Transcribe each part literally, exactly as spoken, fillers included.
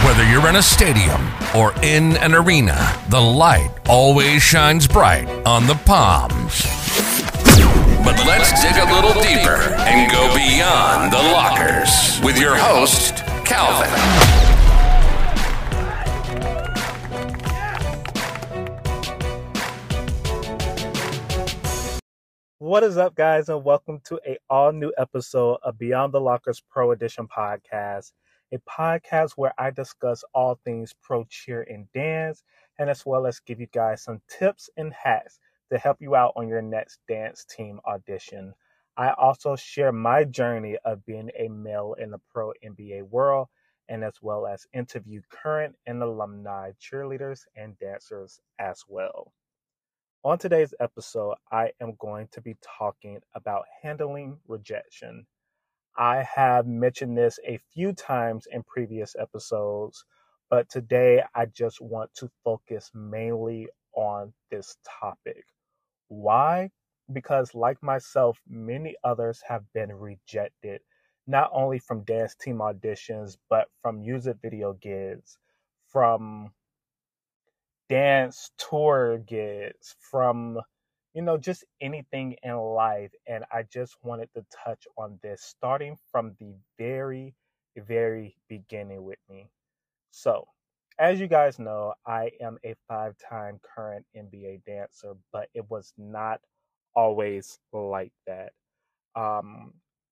Whether you're in a stadium or in an arena, the light always shines bright on the Palms. But let's dig a little deeper and go beyond the lockers with your host, Calvin. What is up, guys, and welcome to a all-new episode of Beyond the Lockers Pro Edition podcast, a podcast where I discuss all things pro cheer and dance, and as well as give you guys some tips and hacks to help you out on your next dance team audition. I also share my journey of being a male in the pro N B A world, and as well as interview current and alumni cheerleaders and dancers as well. On today's episode, I am going to be talking about handling rejection. I have mentioned this a few times in previous episodes, but today I just want to focus mainly on this topic. Why? Because like myself, many others have been rejected, not only from dance team auditions, but from music video gigs, from dance tour gigs, from, you know, just anything in life. And I just wanted to touch on this, starting from the very, very beginning with me. So, as you guys know, I am a five-time current N B A dancer, but it was not always like that. Um,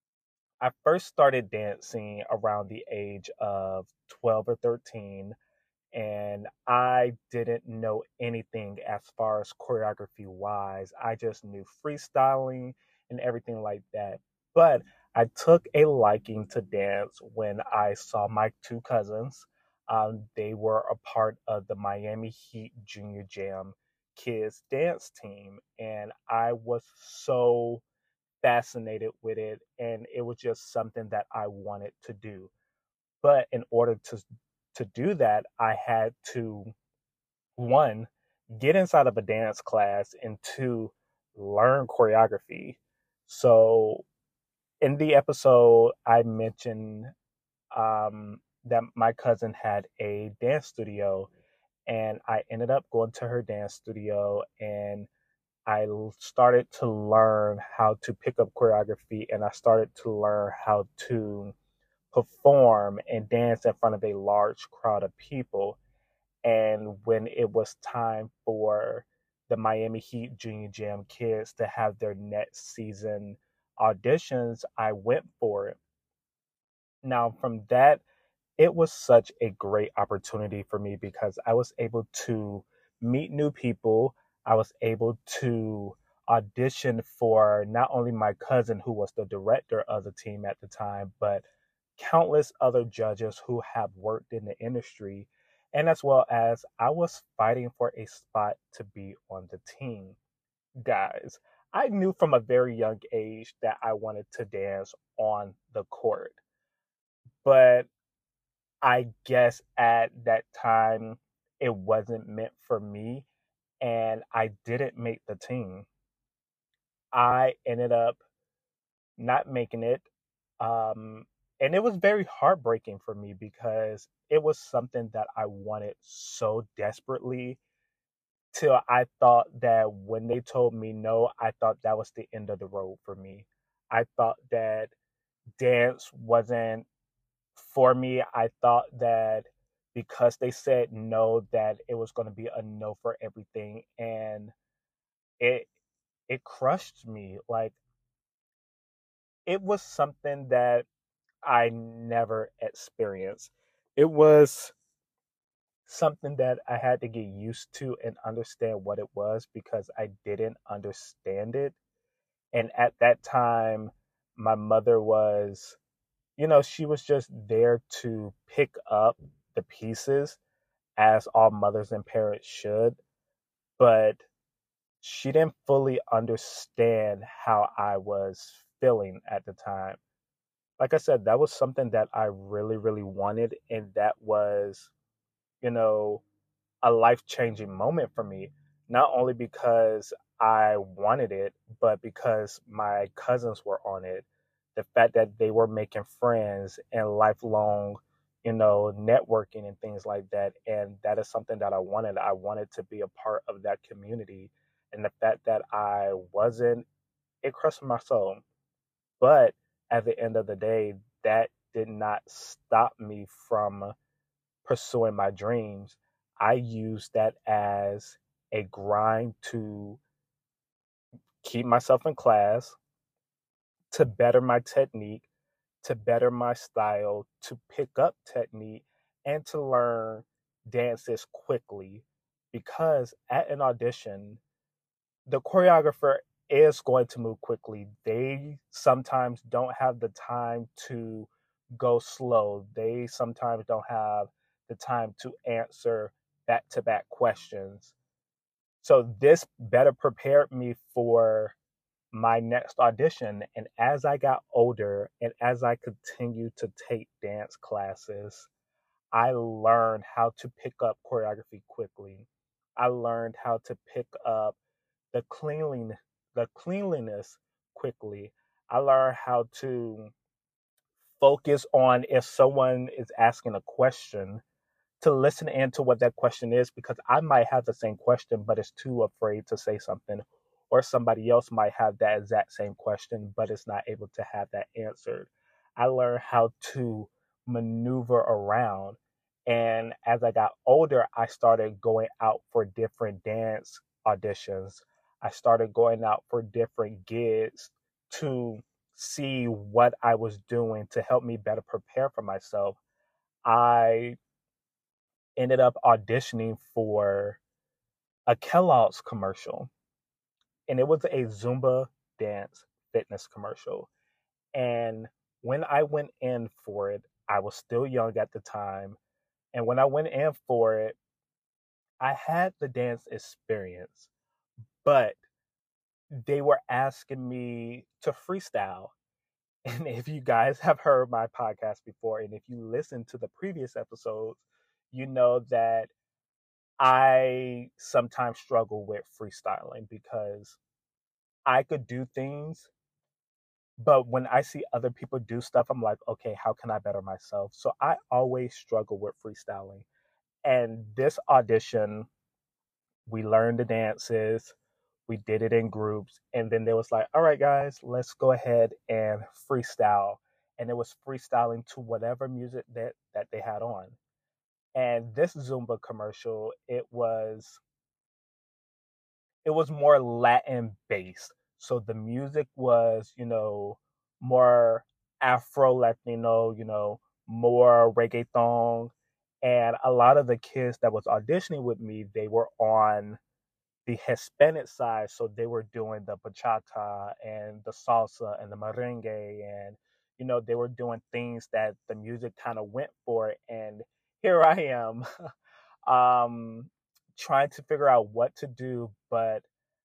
I first started dancing around the age of twelve or thirteen. And I didn't know anything as far as choreography wise. I just knew freestyling and everything like that. But I took a liking to dance when I saw my two cousins. Um, they were a part of the Miami Heat Junior Jam Kids dance team. And I was so fascinated with it. And it was just something that I wanted to do. But in order to to do that, I had to, one, get inside of a dance class, and two, learn choreography. So in the episode, I mentioned um, that my cousin had a dance studio, and I ended up going to her dance studio, and I started to learn how to pick up choreography, and I started to learn how to perform and dance in front of a large crowd of people. And when it was time for the Miami Heat Junior Jam Kids to have their next season auditions, I went for it. Now, from that, it was such a great opportunity for me because I was able to meet new people. I was able to audition for not only my cousin, who was the director of the team at the time, but countless other judges who have worked in the industry. And as well as I was fighting for a spot to be on the team. Guys, I knew from a very young age that I wanted to dance on the court. But I guess at that time, it wasn't meant for me, and I didn't make the team. I ended up not making it. Um, and it was very heartbreaking for me because it was something that I wanted so desperately, till I thought that when they told me no, I thought that was the end of the road for me. I thought that dance wasn't for me. I thought that because they said no, that it was going to be a no for everything. And it it crushed me. Like, it was something that I never experienced. It was something that I had to get used to and understand what it was because I didn't understand it. And at that time, my mother was, you know, she was just there to pick up the pieces, as all mothers and parents should. But she didn't fully understand how I was feeling at the time. Like I said, that was something that I really, really wanted. And that was, you know, a life-changing moment for me, not only because I wanted it, but because my cousins were on it. The fact that they were making friends and lifelong, you know, networking and things like that. And that is something that I wanted. I wanted to be a part of that community. And the fact that I wasn't, it crushed my soul. But at the end of the day, that did not stop me from pursuing my dreams. I used that as a grind to keep myself in class, to better my technique, to better my style, to pick up technique, and to learn dances quickly. Because at an audition, the choreographer is going to move quickly. They sometimes don't have the time to go slow. They sometimes don't have the time to answer back to back questions. So this better prepared me for my next audition. And as I got older and as I continued to take dance classes, I learned how to pick up choreography quickly. I learned how to pick up the cleanliness, the cleanliness quickly. I learned how to focus on if someone is asking a question, to listen into what that question is, because I might have the same question but is too afraid to say something, or somebody else might have that exact same question but is not able to have that answered. I learned how to maneuver around, and as I got older, I started going out for different dance auditions. I started going out for different gigs to see what I was doing to help me better prepare for myself. I ended up auditioning for a Kellogg's commercial, and it was a Zumba dance fitness commercial. And when I went in for it, I was still young at the time. And when I went in for it, I had the dance experience, but they were asking me to freestyle. And if you guys have heard my podcast before, and if you listen to the previous episodes, you know that I sometimes struggle with freestyling because I could do things, but when I see other people do stuff, I'm like, okay, how can I better myself? So I always struggle with freestyling. And this audition, we learned the dances, we did it in groups, and then they was like, all right, guys, let's go ahead and freestyle. And it was freestyling to whatever music that, that they had on. And this Zumba commercial, it was it was more Latin based. So the music was, you know, more Afro Latino, you know, more reggaeton. And a lot of the kids that was auditioning with me, they were on the Hispanic side. So they were doing the bachata and the salsa and the merengue. And, you know, they were doing things that the music kind of went for. And here I am um, trying to figure out what to do. But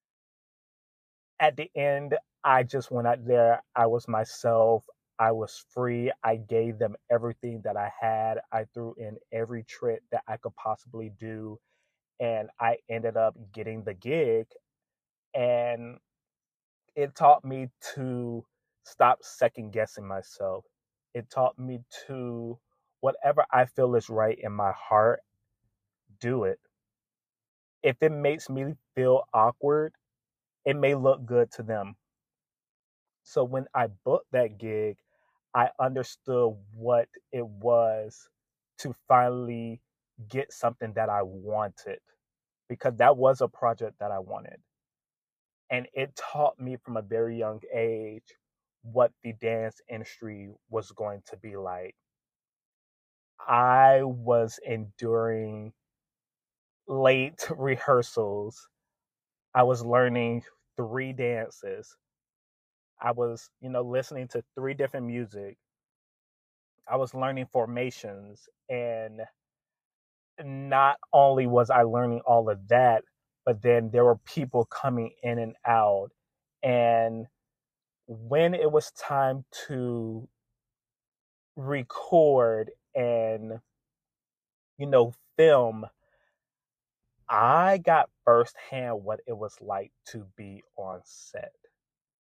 at the end, I just went out there. I was myself. I was free. I gave them everything that I had. I threw in every trick that I could possibly do. And I ended up getting the gig. And it taught me to stop second guessing myself. It taught me to, whatever I feel is right in my heart, do it. If it makes me feel awkward, it may look good to them. So when I booked that gig, I understood what it was to finally get something that I wanted, because that was a project that I wanted. And it taught me from a very young age what the dance industry was going to be like. I was enduring late rehearsals. I was learning three dances. I was, you know, listening to three different music. I was learning formations, and not only was I learning all of that, but then there were people coming in and out. And when it was time to record and, you know, film, I got firsthand what it was like to be on set.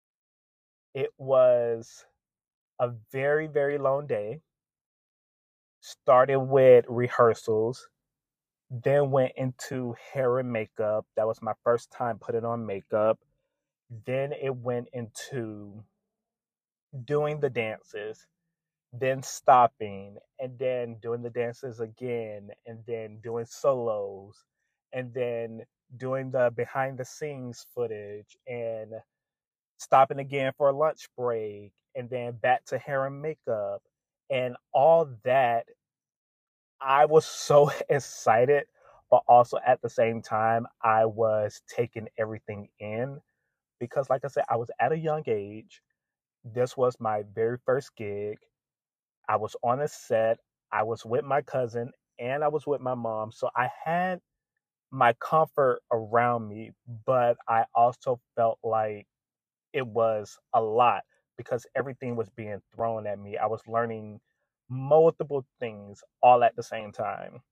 It was a very, very long day. Started with rehearsals, then went into hair and makeup. That was my first time putting on makeup. Then it went into doing the dances, then stopping, and then doing the dances again, and then doing solos, and then doing the behind the scenes footage, and stopping again for a lunch break, and then back to hair and makeup. And all that, I was so excited, but also at the same time, I was taking everything in because, like I said, I was at a young age. This was my very first gig. I was on a set. I was with my cousin and I was with my mom. So I had my comfort around me, but I also felt like it was a lot because everything was being thrown at me. I was learning multiple things all at the same time.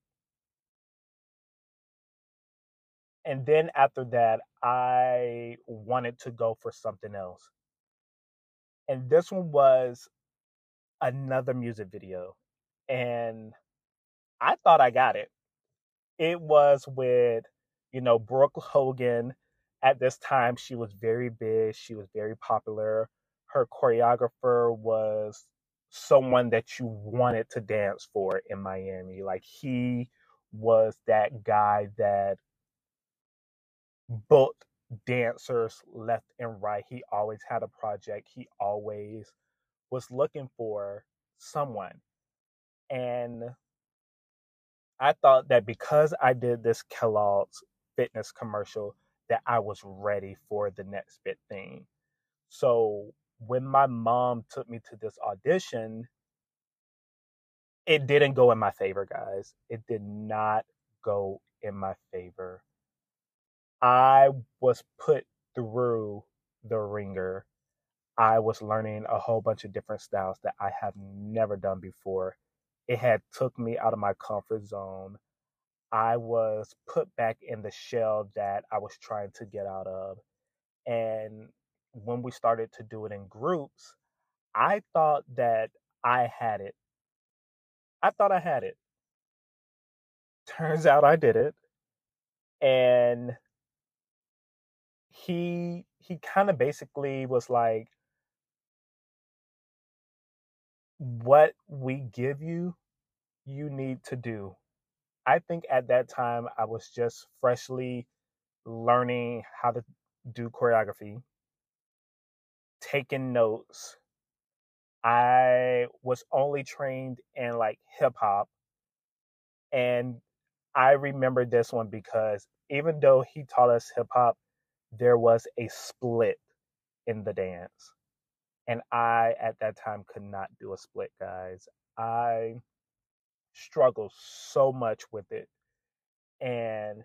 And then after that, I wanted to go for something else. And this one was another music video. And I thought I got it. It was with, you know, Brooke Hogan. At this time, she was very big. She was very popular. Her choreographer was someone that you wanted to dance for in Miami. Like, he was that guy that booked dancers left and right. He always had a project. He always was looking for someone. And I thought that because I did this Kellogg's fitness commercial, that I was ready for the next big thing. So when my mom took me to this audition, it didn't go in my favor, guys. It did not go in my favor. I was put through the ringer. I was learning a whole bunch of different styles that I have never done before. It had took me out of my comfort zone. I was put back in the shell that I was trying to get out of. And when we started to do it in groups, I thought that I had it. I thought I had it. Turns out I did it. And he he kind of basically was like, what we give you, you need to do. I think at that time I was just freshly learning how to do choreography, taking notes. I was only trained in like hip hop. And I remember this one because even though he taught us hip hop, there was a split in the dance. And I, at that time, could not do a split, guys. I struggled so much with it. And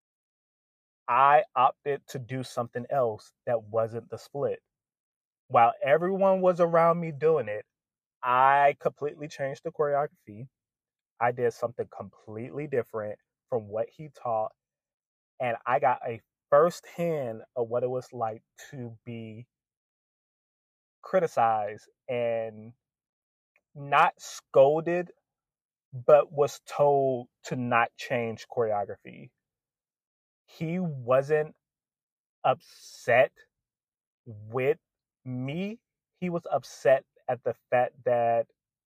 I opted to do something else that wasn't the split. While everyone was around me doing it, I completely changed the choreography. I did something completely different from what he taught. And I got a first hand of what it was like to be criticized and not scolded, but was told to not change choreography. He wasn't upset with me. He was upset at the fact that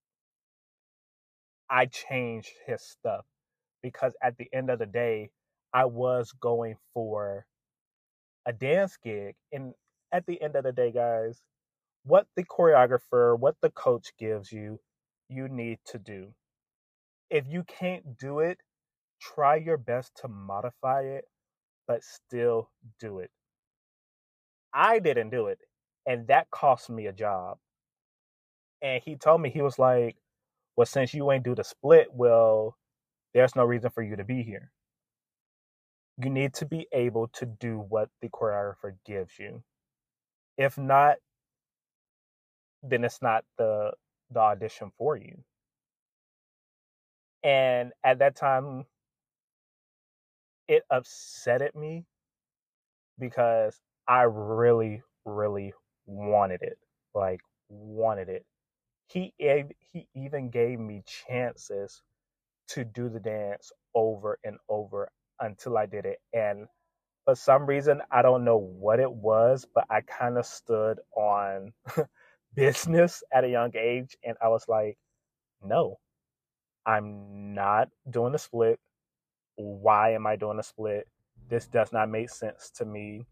I changed his stuff because at the end of the day, I was going for a dance gig. And at the end of the day, guys, what the choreographer, what the coach gives you, you need to do. If you can't do it, try your best to modify it, but still do it. I didn't do it, and that cost me a job. And he told me, he was like, well, since you ain't do the split, well, there's no reason for you to be here. You need to be able to do what the choreographer gives you. If not, then it's not the the audition for you. And at that time, it upsetted me because I really, really wanted it. Like, wanted it. he he even gave me chances to do the dance over and over until I did it. And for some reason, I don't know what it was, but I kind of stood on business at a young age. And I was like, no, I'm not doing a split. Why am I doing a split? This does not make sense to me.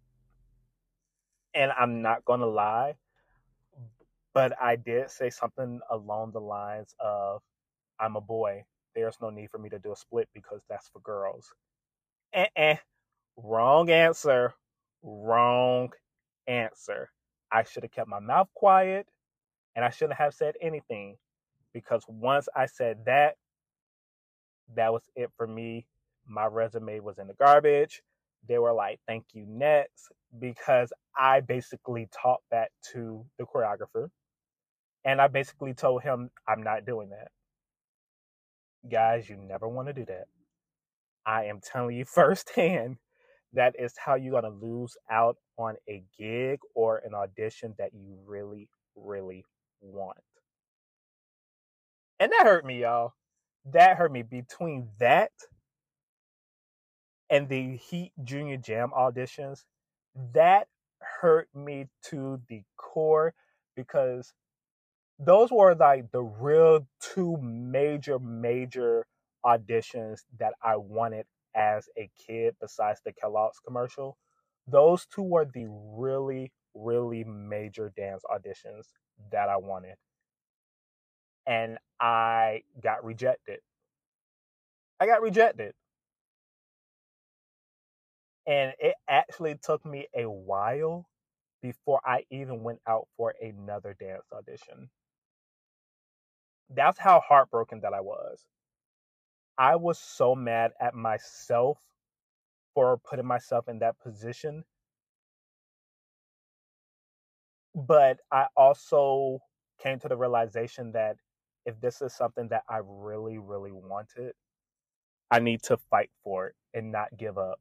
And I'm not going to lie, but I did say something along the lines of, I'm a boy. There's no need for me to do a split because that's for girls. Eh-eh. Wrong answer. Wrong answer. I should have kept my mouth quiet and I shouldn't have said anything because once I said that, that was it for me. My resume was in the garbage. They were like, thank you, next, because I basically taught that to the choreographer. And I basically told him, I'm not doing that. Guys, you never want to do that. I am telling you firsthand, that is how you're going to lose out on a gig or an audition that you really, really want. And that hurt me, y'all. That hurt me. Between that and the Heat Junior Jam auditions, that hurt me to the core because those were like the real two major, major auditions that I wanted as a kid besides the Kellogg's commercial. Those two were the really, really major dance auditions that I wanted. And I got rejected. I got rejected. And it actually took me a while before I even went out for another dance audition. That's how heartbroken that I was. I was so mad at myself for putting myself in that position. But I also came to the realization that if this is something that I really, really wanted, I need to fight for it and not give up.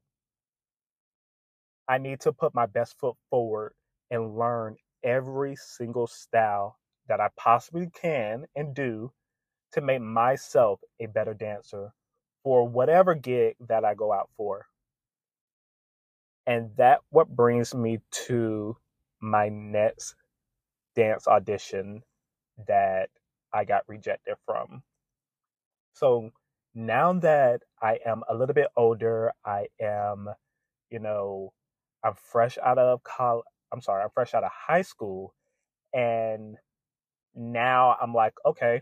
I need to put my best foot forward and learn every single style that I possibly can and do to make myself a better dancer for whatever gig that I go out for. And that what brings me to my next dance audition that I got rejected from. So now that I am a little bit older, I am, you know, I'm fresh out of college. I'm sorry, I'm fresh out of high school. And now I'm like, okay,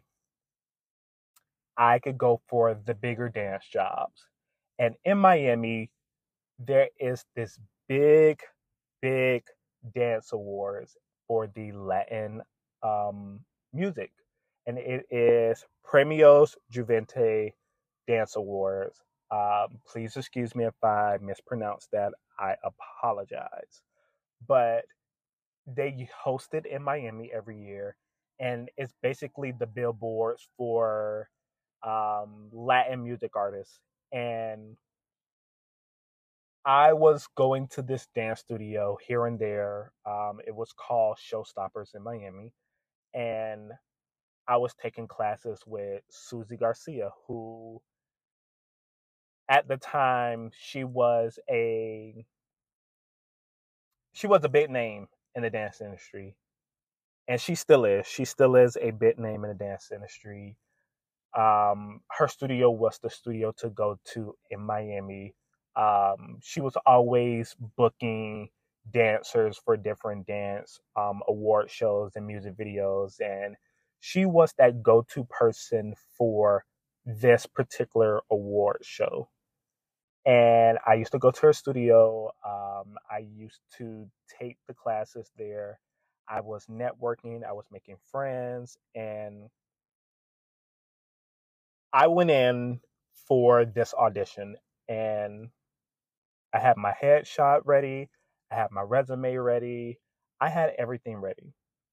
I could go for the bigger dance jobs. And in Miami, there is this big, big dance awards for the Latin um, music. And it is Premios Juvente Dance Awards. Um, please excuse me if I mispronounced that. I apologize. But they host it in Miami every year. And it's basically the billboards for um, Latin music artists. And I was going to this dance studio here and there. Um, it was called Showstoppers in Miami. And I was taking classes with Susie Garcia, who at the time she was a she was a big name in the dance industry. And she still is. She still is a big name in the dance industry. Um, her studio was the studio to go to in Miami. Um, she was always booking dancers for different dance um, award shows and music videos. And she was that go-to person for this particular award show. And I used to go to her studio. Um, I used to take the classes there. I was networking. I was making friends. And I went in for this audition and I had my headshot ready. I had my resume ready. I had everything ready.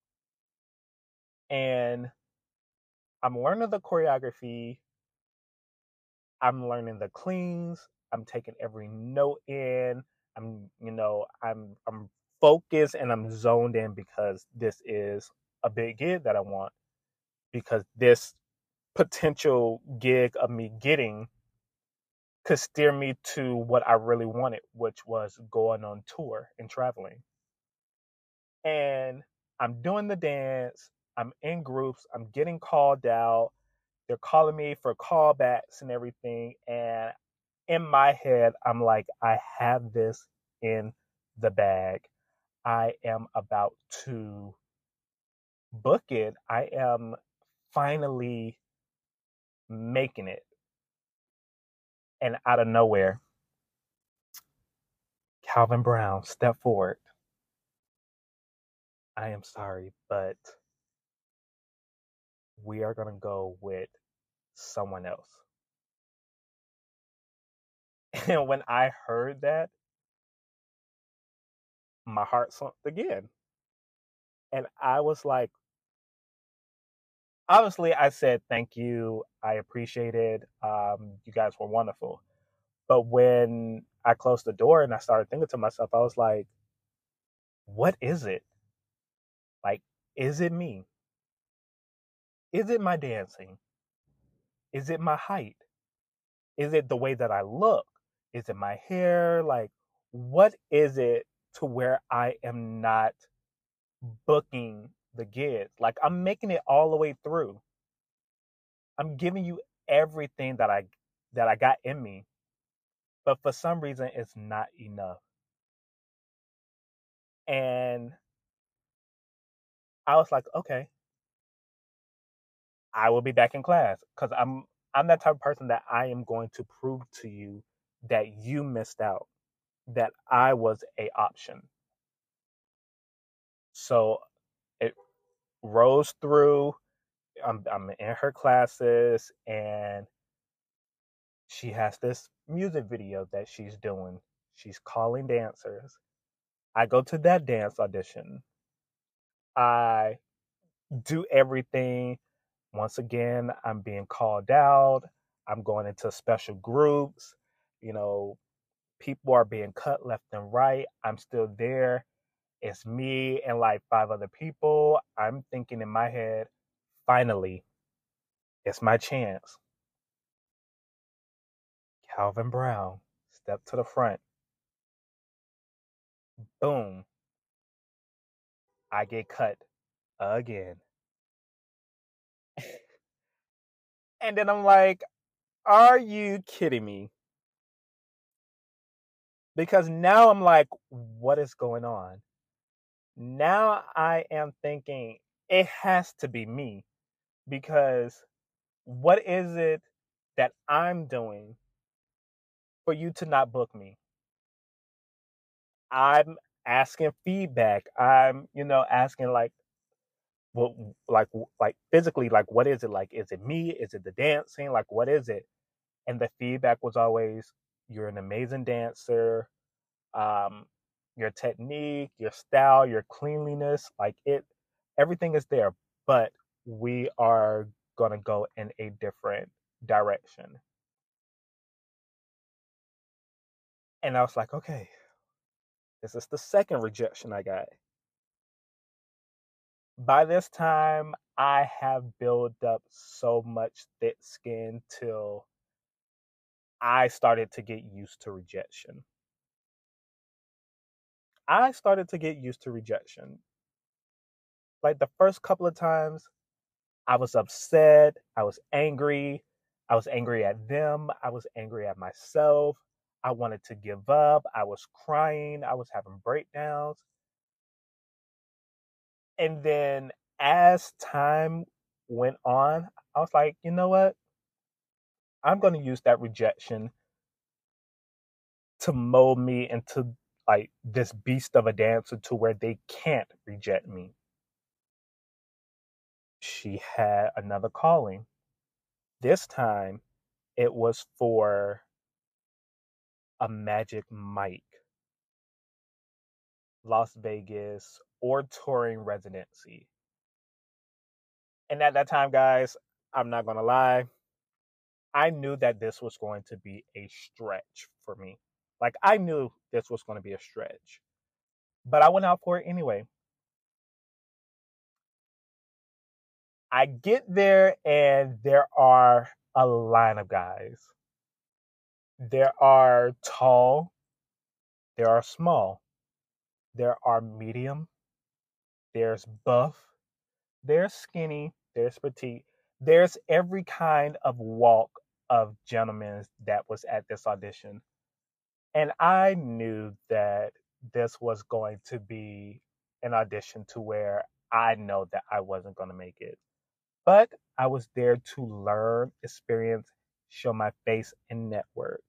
And I'm learning the choreography. I'm learning the cleans. I'm taking every note in. I'm, you know, I'm, I'm focused and I'm zoned in because this is a big gig that I want. because this potential gig of me getting could steer me to what I really wanted, which was going on tour and traveling. And I'm doing the dance, I'm in groups, I'm getting called out. They're calling me for callbacks and everything. And in my head, I'm like, I have this in the bag. I am about to book it. I am finally making it. And out of nowhere, Calvin Brown stepped forward. I am sorry, but we are going to go with someone else. And when I heard that, my heart sunk again. And I was like, obviously, I said, thank you. I appreciate it. Um, you guys were wonderful. But when I closed the door and I started thinking to myself, I was like, what is it? Like, is it me? Is it my dancing? Is it my height? Is it the way that I look? Is it my hair? Like, what is it to where I am not booking the gigs? Like, I'm making it all the way through. I'm giving you everything that I that I got in me, but for some reason, it's not enough. And I was like, okay, I will be back in class because I'm I'm that type of person that I am going to prove to you that you missed out, that I was a option. So it rose through. I'm I'm in her classes, and she has this music video that she's doing. She's calling dancers. I go to that dance audition. I do everything. Once again, I'm being called out. I'm going into special groups. You know, people are being cut left and right. I'm still there. It's me and like five other people. I'm thinking in my head, finally, it's my chance. Calvin Brown stepped to the front. Boom. I get cut again. And then I'm like, are you kidding me? Because now I'm like, what is going on? Now I am thinking it has to be me, because what is it that I'm doing for you to not book me? I'm asking feedback. I'm, you know, asking like, what, like, like physically, like, what is it? Like, is it me? Is it the dancing? Like, what is it? And the feedback was always, you're an amazing dancer. Um, your technique, your style, your cleanliness, like it, everything is there, but we are going to go in a different direction. And I was like, okay, this is the second rejection I got. By this time, I have built up so much thick skin till I started to get used to rejection. I started to get used to rejection. Like the first couple of times, I was upset. I was angry. I was angry at them. I was angry at myself. I wanted to give up. I was crying. I was having breakdowns. And then as time went on, I was like, you know what? I'm going to use that rejection to mold me into like this beast of a dancer to where they can't reject me. She had another calling. This time it was for a Magic Mike Las Vegas or touring residency. And at that time, guys, I'm not going to lie, I knew that this was going to be a stretch for me. Like, I knew this was going to be a stretch, but I went out for it anyway. I get there and there are a line of guys. There are tall, there are small, there are medium, there's buff, there's skinny, there's petite, there's every kind of walk of gentlemen that was at this audition. And I knew that this was going to be an audition to where I know that I wasn't going to make it. But I was there to learn, experience, show my face, and network.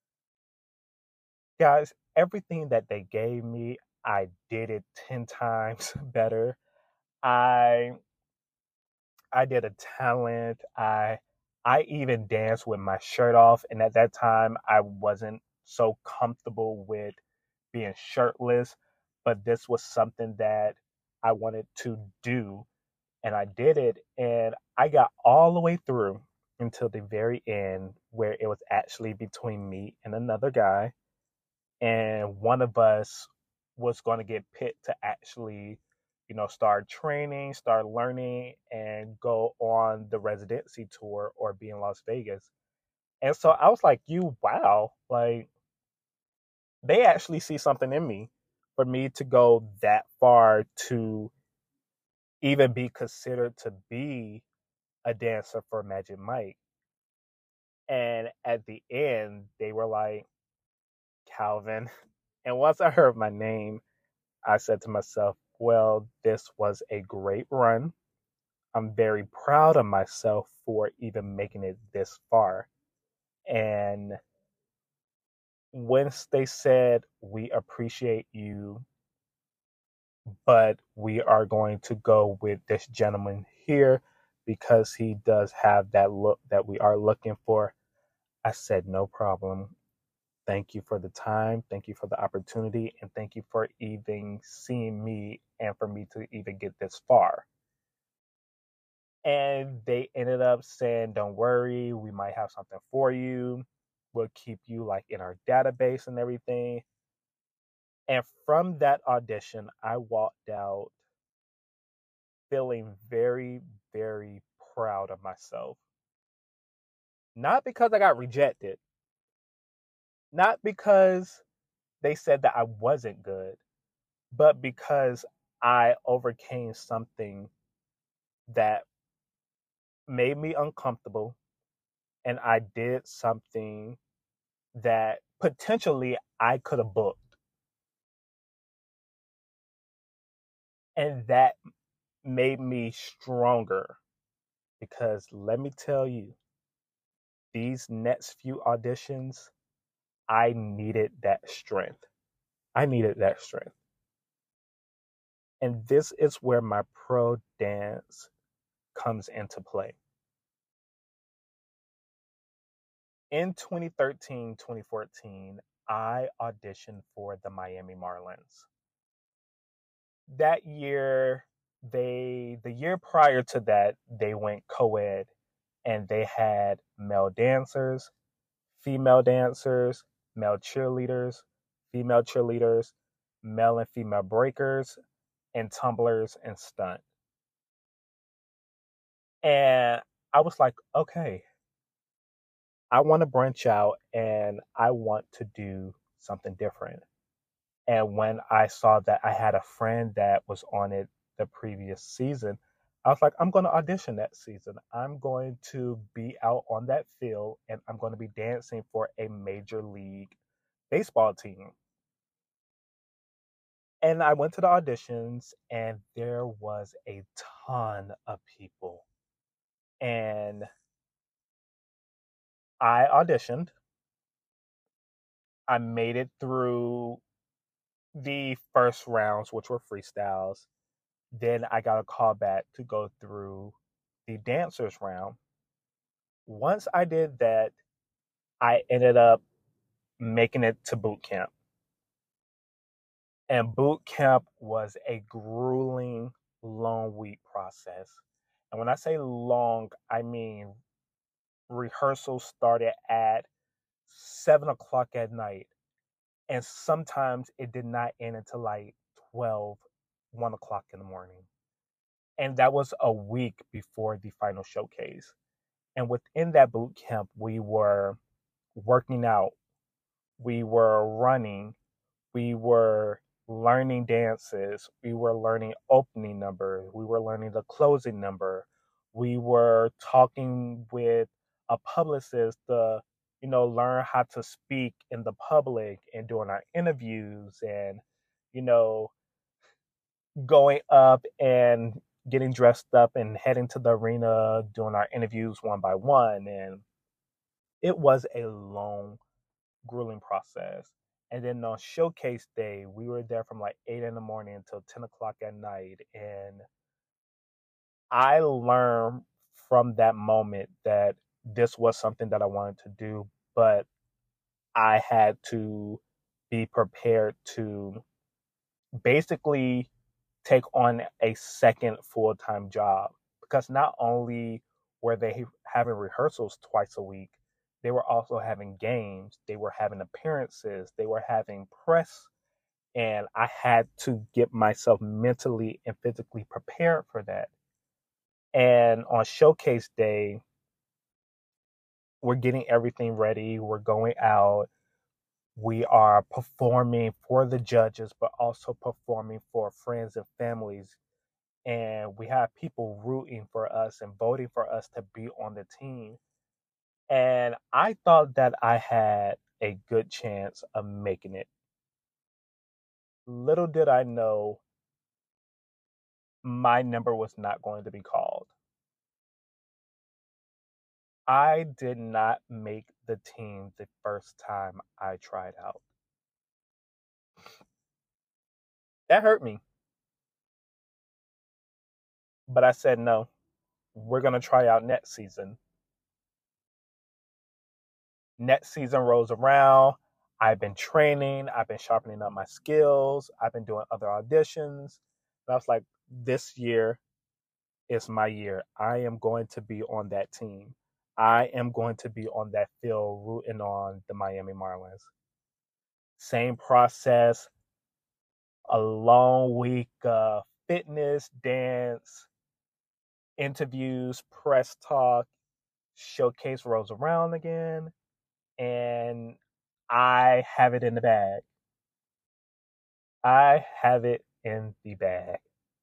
Guys, everything that they gave me, I did it ten times better. I I did a talent. I I even danced with my shirt off, and at that time I wasn't so comfortable with being shirtless, but this was something that I wanted to do, and I did it, and I got all the way through until the very end where it was actually between me and another guy, and one of us was going to get picked to actually, you know, start training, start learning, and go on the residency tour or be in Las Vegas. And so I was like, you, wow, like they actually see something in me for me to go that far to even be considered to be a dancer for Magic Mike. And at the end, they were like, Calvin. And once I heard my name, I said to myself, well, this was a great run. I'm very proud of myself for even making it this far. And once they said, we appreciate you, but we are going to go with this gentleman here because he does have that look that we are looking for, I said, no problem. Thank you for the time. Thank you for the opportunity. And thank you for even seeing me and for me to even get this far. And they ended up saying, don't worry, we might have something for you. We'll keep you like in our database and everything. And from that audition, I walked out feeling very, very proud of myself. Not because I got rejected, not because they said that I wasn't good, but because I overcame something that made me uncomfortable, and I did something that potentially I could have booked. And that made me stronger because let me tell you, these next few auditions, I needed that strength. I needed that strength. And this is where my pro dance comes into play. In twenty thirteen, twenty fourteen, I auditioned for the Miami Marlins. That year, they the year prior to that, they went co-ed and they had male dancers, female dancers, male cheerleaders, female cheerleaders, male and female breakers, and tumblers and stunt. And I was like, okay, I want to branch out and I want to do something different. And when I saw that I had a friend that was on it the previous season, I was like, I'm going to audition that season. I'm going to be out on that field and I'm going to be dancing for a major league baseball team. And I went to the auditions and there was a ton of people. And I auditioned. I made it through the first rounds, which were freestyles. Then I got a call back to go through the dancers round. Once I did that, I ended up making it to boot camp. And boot camp was a grueling, long week process. And when I say long, I mean rehearsal started at seven o'clock at night. And sometimes it did not end until like twelve, one o'clock in the morning. And that was a week before the final showcase. And within that boot camp, we were working out, we were running, we were learning dances, we were learning opening numbers, we were learning the closing number, we were talking with a publicist to, you know, learn how to speak in the public and doing our interviews and, you know, going up and getting dressed up and heading to the arena, doing our interviews one by one. And it was a long, grueling process. And then on showcase day, we were there from like eight in the morning until ten o'clock at night. And I learned from that moment that this was something that I wanted to do, but I had to be prepared to basically take on a second full time job because not only were they having rehearsals twice a week, they were also having games, they were having appearances, they were having press, and I had to get myself mentally and physically prepared for that. And on showcase day, we're getting everything ready, we're going out, we are performing for the judges, but also performing for friends and families, and we have people rooting for us and voting for us to be on the team. And I thought that I had a good chance of making it. Little did I know my number was not going to be called. I did not make the team the first time I tried out. That hurt me. But I said, no, we're going to try out next season. Next season rolls around. I've been training. I've been sharpening up my skills. I've been doing other auditions. And I was like, this year is my year. I am going to be on that team. I am going to be on that field rooting on the Miami Marlins. Same process, a long week of fitness, dance, interviews, press talk, showcase rolls around again, and I have it in the bag. I have it in the bag.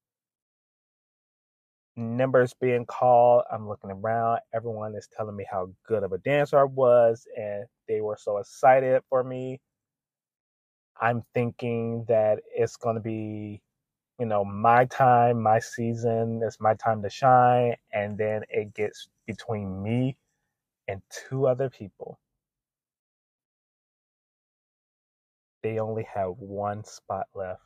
Numbers being called, I'm looking around. Everyone is telling me how good of a dancer I was, and they were so excited for me. I'm thinking that it's going to be, you know, my time, my season. It's my time to shine. And then it gets between me and two other people. They only have one spot left.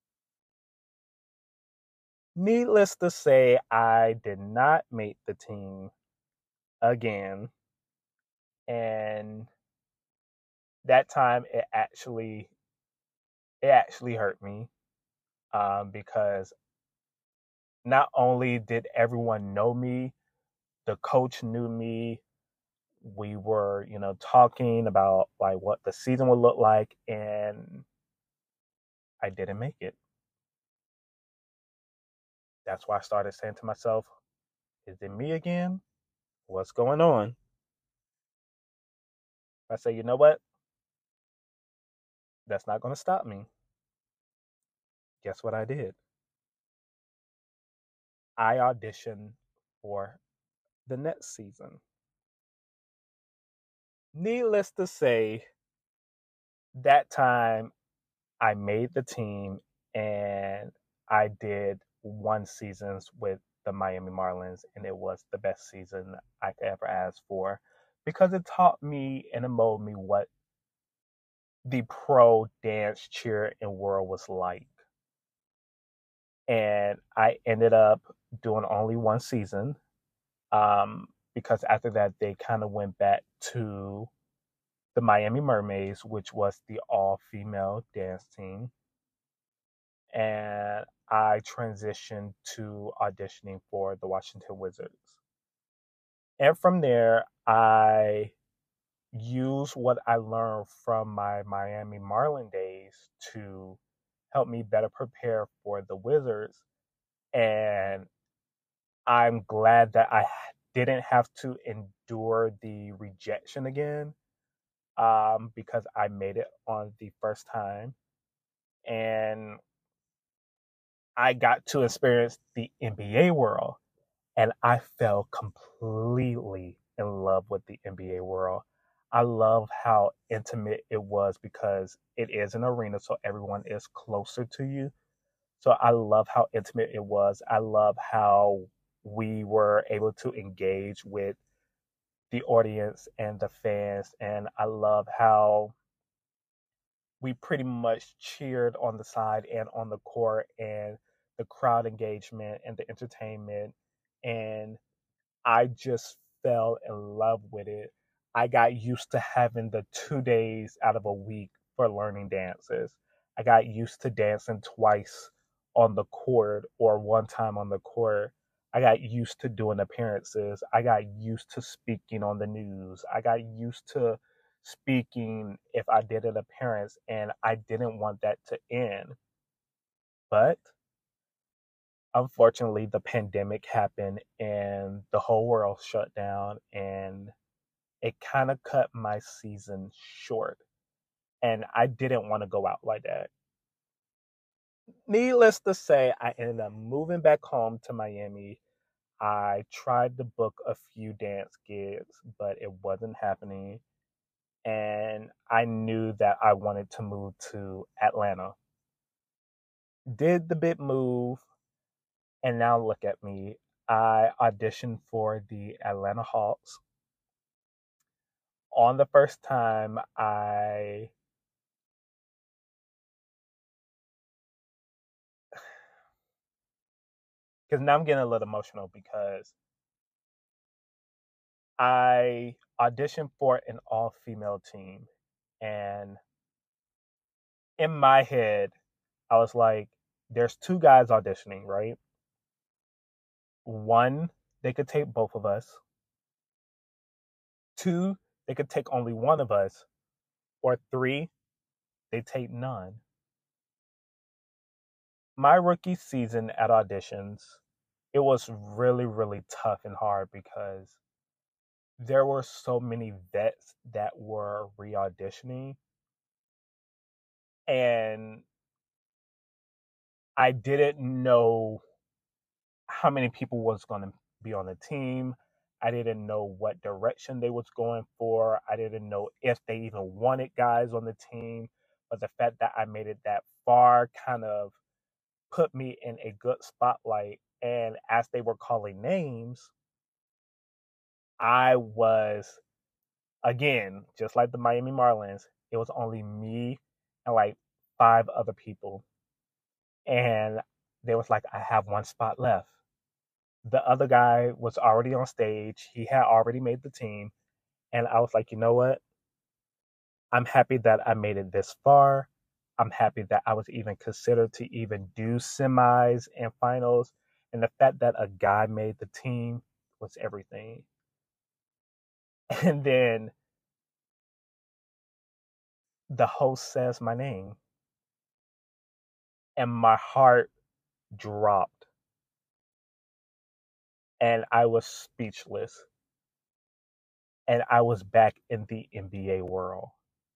Needless to say, I did not make the team again. And that time it actually it actually hurt me um, because not only did everyone know me, the coach knew me. We were, you know, talking about like what the season would look like, and I didn't make it. That's why I started saying to myself, is it me again? What's going on? I say, you know what? That's not going to stop me. Guess what I did? I auditioned for the next season. Needless to say, that time I made the team and I did one seasons with the Miami Marlins, and it was the best season I could ever ask for because it taught me and it molded me what the pro dance cheer and world was like. And I ended up doing only one season um, because after that they kind of went back to the Miami Mermaids, which was the all-female dance team, and I transitioned to auditioning for the Washington Wizards. And from there, I used what I learned from my Miami Marlin days to help me better prepare for the Wizards. And I'm glad that I didn't have to endure the rejection again, um, because I made it on the first time. And I got to experience the N B A world, and I fell completely in love with the N B A world. I love how intimate it was because it is an arena, so everyone is closer to you. So I love how intimate it was. I love how we were able to engage with the audience and the fans, and I love how we pretty much cheered on the side and on the court, and the crowd engagement and the entertainment, and I just fell in love with it. I got used to having the two days out of a week for learning dances. I got used to dancing twice on the court or one time on the court. I got used to doing appearances. I got used to speaking on the news. I got used to speaking if I did an appearance, and I didn't want that to end. But unfortunately, the pandemic happened and the whole world shut down, and it kind of cut my season short. And I didn't want to go out like that. Needless to say, I ended up moving back home to Miami. I tried to book a few dance gigs, but it wasn't happening. And I knew that I wanted to move to Atlanta. Did the big move, and now look at me. I auditioned for the Atlanta Hawks. On the first time, I because now I'm getting a little emotional because I auditioned for an all female team. And in my head, I was like, there's two guys auditioning, right? One, they could take both of us. Two, they could take only one of us. Or three, they take none. My rookie season at auditions, it was really, really tough and hard because there were so many vets that were re-auditioning, and I didn't know how many people was going to be on the team. I didn't know what direction they was going for. I didn't know if they even wanted guys on the team. But the fact that I made it that far kind of put me in a good spotlight. And as they were calling names, I was, again, just like the Miami Marlins, it was only me and like five other people. And they was like, I have one spot left. The other guy was already on stage. He had already made the team. And I was like, you know what? I'm happy that I made it this far. I'm happy that I was even considered to even do semis and finals. And the fact that a guy made the team was everything. And then the host says my name, and my heart dropped. And I was speechless. And I was back in the N B A world.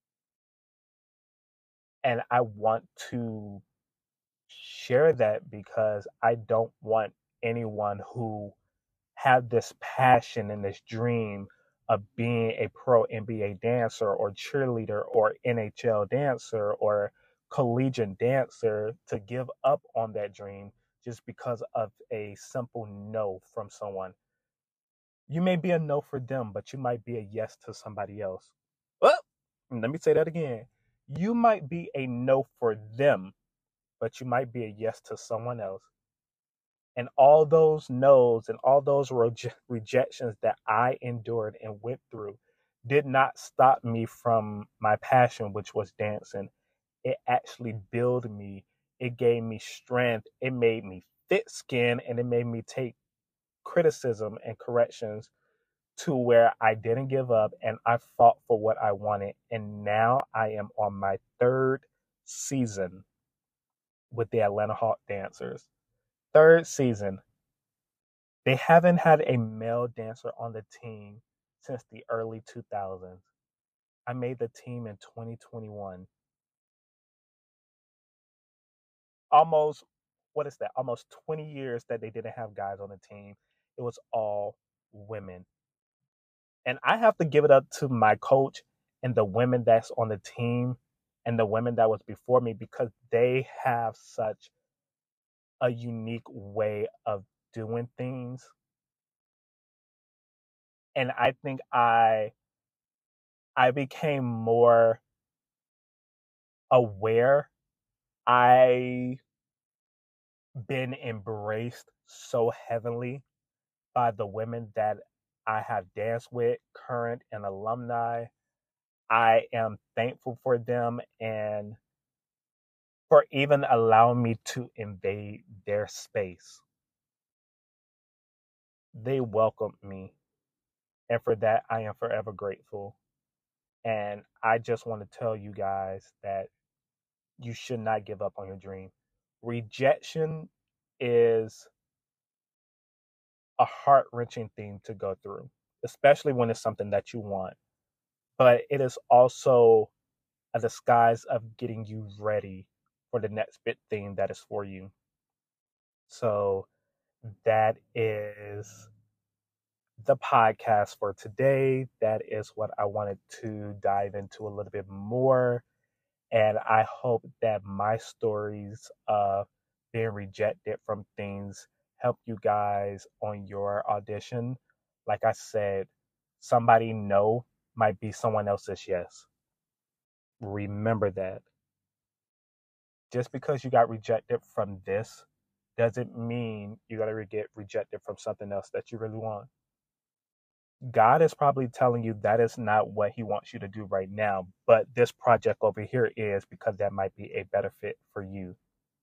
And I want to share that because I don't want anyone who have this passion and this dream of being a pro N B A dancer or cheerleader or N H L dancer or collegiate dancer to give up on that dream just because of a simple no from someone. You may be a no for them, but you might be a yes to somebody else. Well, let me say that again. You might be a no for them, but you might be a yes to someone else. And all those no's and all those reje- rejections that I endured and went through did not stop me from my passion, which was dancing. It actually built me. It gave me strength. It made me thick skin, and it made me take criticism and corrections to where I didn't give up and I fought for what I wanted. And now I am on my third season with the Atlanta Hawk Dancers. Third season. They haven't had a male dancer on the team since the early two thousands. I made the team in twenty twenty-one. Almost, what is that? Almost twenty years that they didn't have guys on the team. It was all women. And I have to give it up to my coach and the women that's on the team and the women that was before me, because they have such a unique way of doing things. And I think I I became more aware. I been embraced so heavily by the women that I have danced with, current and alumni. I am thankful for them and for even allowing me to invade their space. They welcomed me, and for that, I am forever grateful. And I just want to tell you guys that you should not give up on your dream. Rejection is a heart wrenching thing to go through, especially when it's something that you want. But it is also a disguise of getting you ready for the next big thing that is for you. So that is the podcast for today. That is what I wanted to dive into a little bit more. And I hope that my stories of being rejected from things help you guys on your audition. Like I said, somebody no might be someone else's yes. Remember that. Just because you got rejected from this doesn't mean you got to get rejected from something else that you really want. God is probably telling you that is not what he wants you to do right now, but this project over here is, because that might be a better fit for you.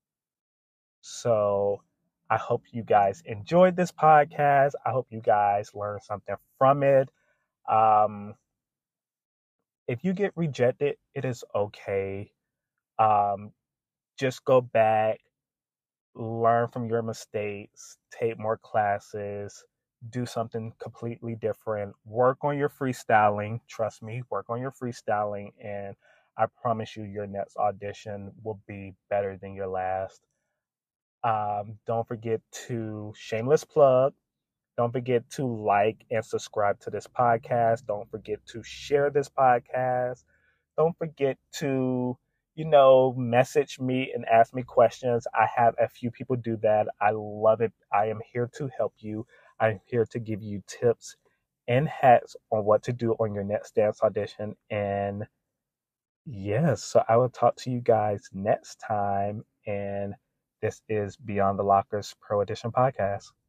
So I hope you guys enjoyed this podcast. I hope you guys learned something from it. Um, if you get rejected, it is okay. Um, just go back, learn from your mistakes, take more classes, do something completely different, work on your freestyling. Trust me, work on your freestyling, and I promise you your next audition will be better than your last. Um, don't forget to, shameless plug, don't forget to like and subscribe to this podcast. Don't forget to share this podcast. Don't forget to, you know, message me and ask me questions. I have a few people do that. I love it. I am here to help you. I'm here to give you tips and hacks on what to do on your next dance audition. And yes, so I will talk to you guys next time. And this is Beyond the Lockers Pro Edition podcast.